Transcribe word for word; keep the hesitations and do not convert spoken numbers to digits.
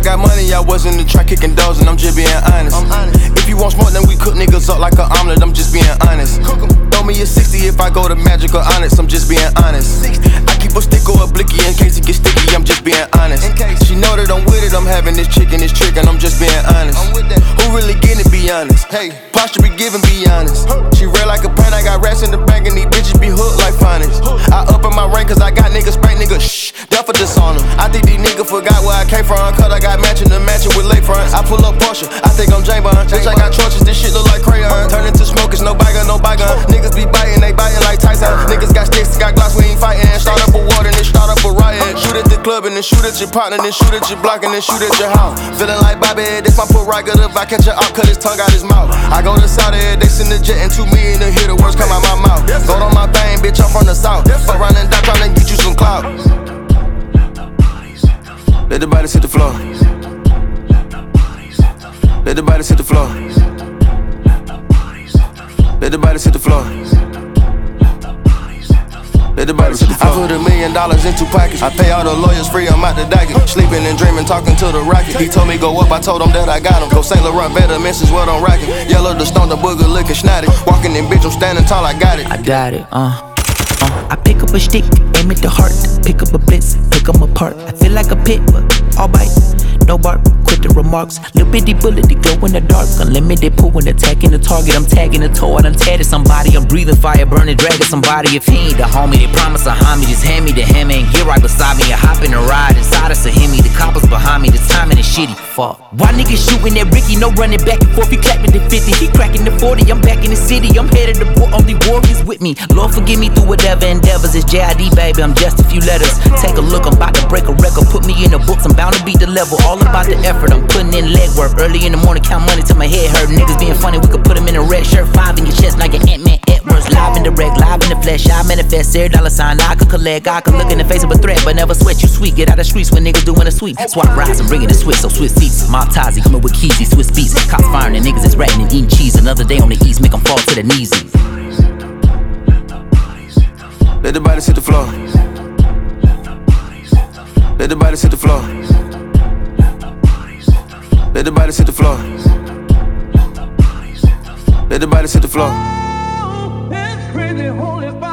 got money, I wasn't in the track kicking doors, and I'm just being honest. I'm honest. If you want smoke, then we cook niggas up like an omelet, I'm just being honest. Throw me a sixty if I go to Magic or Honest, I'm just being honest. I keep a stick or a blicky in case it gets sticky, I'm just being honest. She know that I'm with it, I'm having this chick and this trick, and I'm just being honest. Who really getting it, be honest? Hey, posture be giving, be honest. She real like a pint, I got rats in the bank, and these bitches be hooked like finest. I up in my rank cause I got niggas spank, niggas shh, death for this on them. I think these niggas forgot where I came from, cause I got matching the matching with lakefronts. I pull up Porsche, I think I'm James Bond. Bitch, I got torches, this shit look like crayon. Turn into smoke, it's no bygone, no bygone. Niggas be biting, they biting like Tyson. Niggas got sticks, got glocks, we ain't fighting. Start up a war, then start up a riot. Shoot at the club and then shoot at your partner, then shoot at your block and then shoot at your house. Feeling like Bobby, this my put right good if I catch her out, cut his tongue out his mouth. I go to Saudi, they send the jet and two million to hear the words come out my mouth. Gold on my thing, bitch, I'm from the south. Fuck around and die trying to get you some clout. Let the bodies hit the floor. Let the bodies hit the floor. Let the bodies hit the floor. Let the bodies hit the floor. I put a million dollars in two pockets. I pay all the lawyers free, I'm out the docket. Sleeping and dreaming, talking to the rocket. He told me go up, I told him that I got him. Go Saint Laurent, better misses what I'm rocking. Yellow the stone, the booger looking snotty. Walking in bitch, I'm standing tall, I got it. I got it, uh. Uh, I pick up a stick, aim at the heart. Pick up a blitz, pick them apart. I feel like a pit, but all bite, no bark. Quit the remarks. Little bitty bullet, they glow in the dark. Unlimited pool when attacking the target. I'm tagging the toe, I done tatted somebody. I'm breathing fire, burning, dragging somebody. If he ain't the homie, they promise a homie. Just hand me the hammer and get right beside me. I hop in a ride inside a Sahimi. The coppers behind me, the timing is shitty. Fuck. Why niggas shooting at Ricky? No running back and forth. He clapping the fifty, he cracking the forty. I'm back in the city. I'm headed to war. Only warriors with me. Lord forgive me through whatever endeavors. It's J I D, baby. I'm just a few letters. Take a look. I'm about to break a record. Put me in the books. I'm bound to beat the level. All about the effort. I'm putting in legwork. Early in the morning, count money till my head hurt. Niggas being funny. We could put them in a red shirt. Five in your chest. Now you're Ant-Man Edwards. Live in the wreck. Live in the flesh. I manifest. Every dollar sign I could collect. I could look in the face of a threat, but never sweat. You sweet. Get out the streets when niggas doing a sweep. Swap rides and bringing the switch. So Swiss seats. Mob Tazi coming with Keezy. Swiss beats. Cops firing and niggas is ratting and eating cheese. Another day on the east. Make them fall to their knees. Let the bodies hit the floor. Let the bodies hit the floor. Let the bodies hit the floor. Let the bodies hit the floor. It's crazy, holy fire.